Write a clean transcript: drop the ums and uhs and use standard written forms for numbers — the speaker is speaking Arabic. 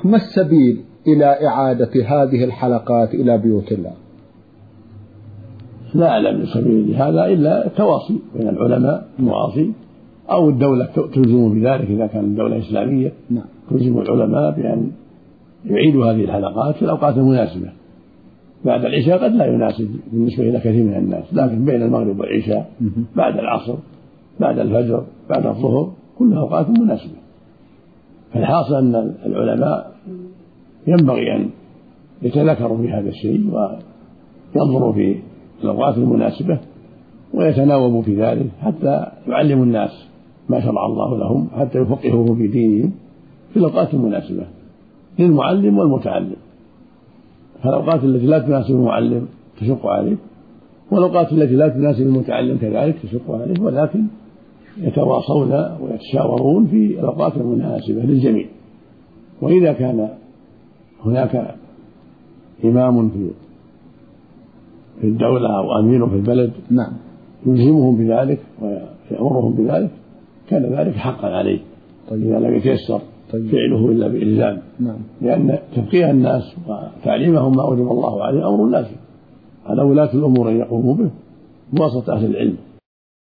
ما السبيل إلى إعادة هذه الحلقات إلى بيوت الله؟ لا أعلم سبيل لهذا إلا التواصي بين العلماء المواصي، أو الدولة تلزم بذلك إذا كانت الدولة إسلامية تلزم العلماء بأن يعيدوا هذه الحلقات في الأوقات المناسبة. بعد العشاء قد لا يناسب بالنسبة إلى كثير من الناس، لكن بين المغرب والعشاء، بعد العصر، بعد الفجر، بعد الظهر، كلها أوقات مناسبة. فالحاصل أن العلماء ينبغي أن يتذكروا في هذا الشيء وينظروا في الأوقات المناسبة ويتناوبوا في ذلك حتى يعلموا الناس ما شرع الله لهم، حتى يفقهوه في دينهم في الأوقات المناسبة للمعلم والمتعلم. فالأوقات التي لا تناسب المعلم تشق عليه، والأوقات التي لا تناسب المتعلم كذلك تشق عليه، ولكن يتواصون ويتشاورون في الأوقات المناسبة للجميع. وإذا كان هناك إمام في الدولة أو أمير في البلد يلزمهم بذلك ويأمرهم بذلك كان ذلك حقا عليه. إذا لم يتيسر فعله إلا بإلزام، لأن تفقيه الناس وتعليمهم ما أوجب الله عليه أمر لازم على ولاة الأمور أن يقوموا به بواسطة أهل العلم.